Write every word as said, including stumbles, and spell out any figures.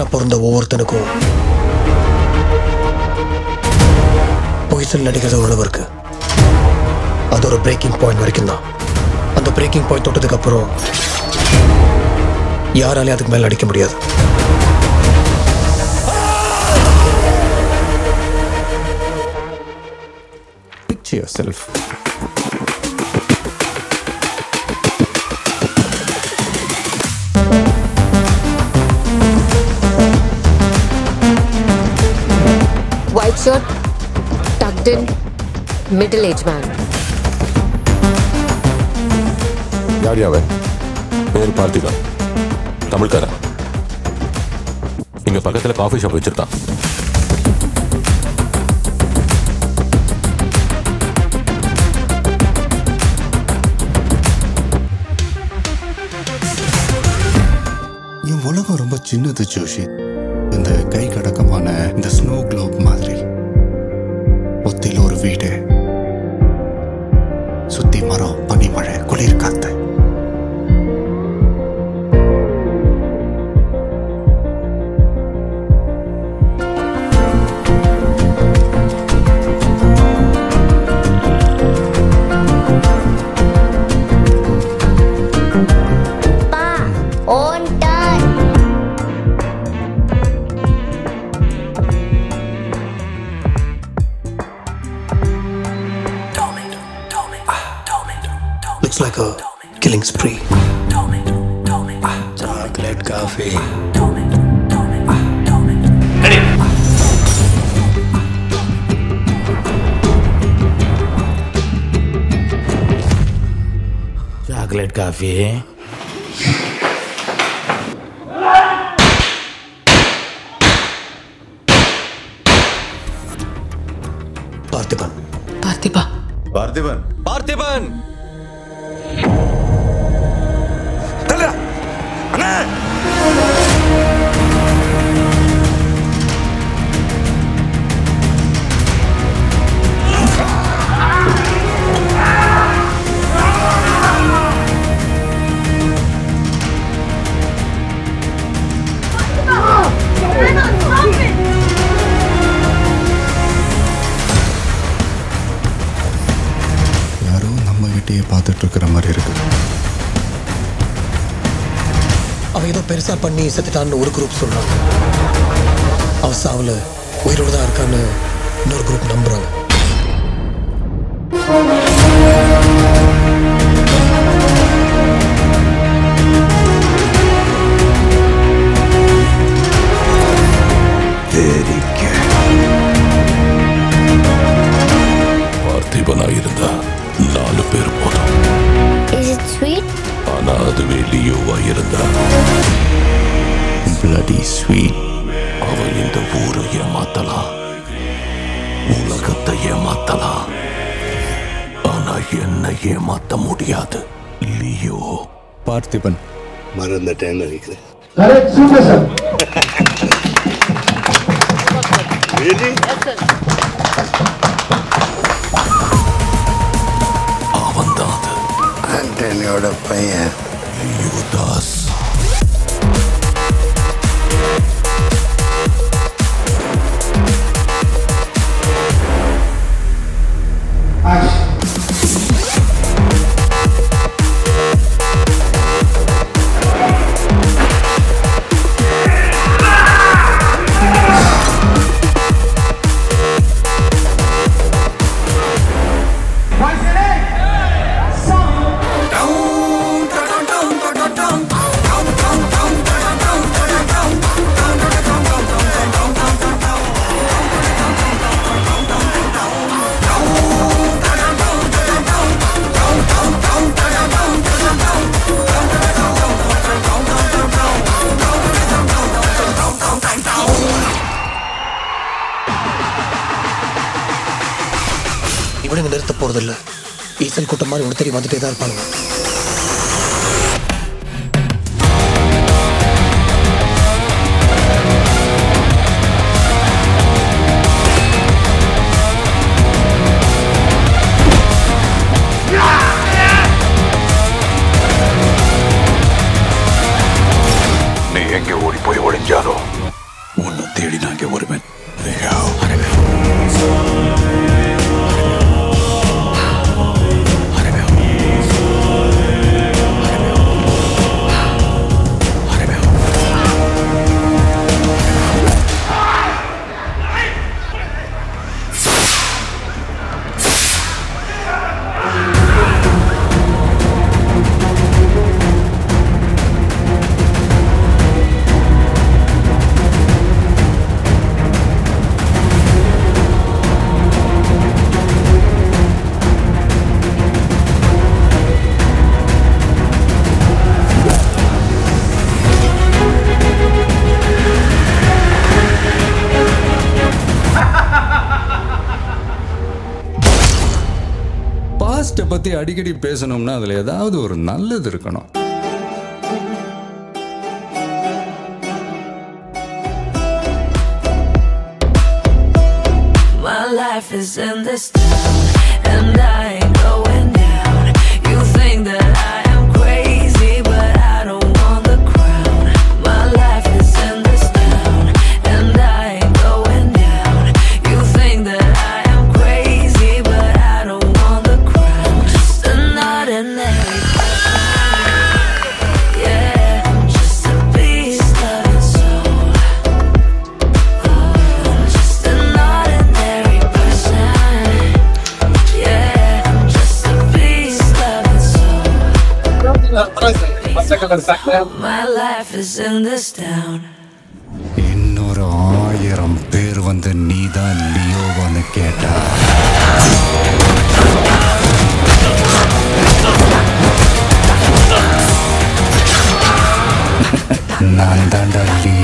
பிறந்த ஒவ்வொருத்தனுக்கும் பொய்சல் நடிக்கிறது உணவு இருக்கு. அது ஒரு பிரேக்கிங் பாயிண்ட் வரைக்கும் தான். அந்த பிரேக்கிங் பாயிண்ட் தொட்டதுக்கு அப்புறம் யாராலையும் அதுக்கு மேல நடிக்க முடியாது. Picture yourself. White shirt, tucked in, middle-aged man. யார் யாவன்? பேர் பார்த்திபன், தமிழ்காரன். இங்க பக்கத்துல காஃபி ஷாப் வச்சிருக்கான். என் உலகம் ரொம்ப சின்னது ஜோஷி. இந்த கை கடக்கமான இந்த ஸ்னோ குளோப் மாதிரி. ஒத்தில ஒரு வீடு, சுத்தி மரம், பனிமழை, குளிர் காத்து. Looks like a killing spree. Chocolate coffee. Ready. Chocolate coffee. Parthiban. Parthiba. Parthiban. Parthiban. யாரோ நம்ம கிட்டே பார்த்துட்டு இருக்கிற மாதிரி இருக்கு. அவன் ஏதோ பெருசா பண்ணி செத்துட்டான்னு ஒரு குரூப் சொல்றாங்க. அவன் சாவுல உயிரோடு தான் இருக்கான்னு இன்னொரு குரூப் நம்புறாங்க. பார்த்திபனா இருந்தா நாலு பேர் போதும். Is it sweet? ஆனா அதுவே லியோவா இருந்தா bloody sweet. அவன் இந்த ஊரை ஏமாத்தலாம், உலகத்தை ஏமாத்தலாம், ஆனா என்ன ஏமாத்த முடியாது. லியோ. பார்த்திபன். மறந்துட்டேன்னு நினைக்கிறேன். அவன் தான் அது. ஆண்டனியோட பையன் லியோதாஸ். இவனுங்க நிறுத்த போறதில்ல. ஈசல் கூட்டம் மாதிரி ஒன்று தெரிய வந்துட்டே தான் இருப்பாங்க. நீ எங்கே ஓடி போய் ஒளிஞ்சாலும் பற்றி அடிக்கடி பேசணும்னா அதில் ஏதாவது ஒரு நல்லது இருக்கணும். My life is in this town and I ain't going down. You think that I am crazy, but I don't want the crown. My life is in this town and I ain't going down. You think that I am crazy, but I don't want the crown. Just an ordinary person. Yeah, I'm just a beast loving soul. I'm just an ordinary person. Yeah, I'm just a beast loving soul. My life is in this town. இன்னொரு ஆயிரம் பேர் வந்து நீதான் லியோவான்னு கேட்டா நான் தாண்டா Leo.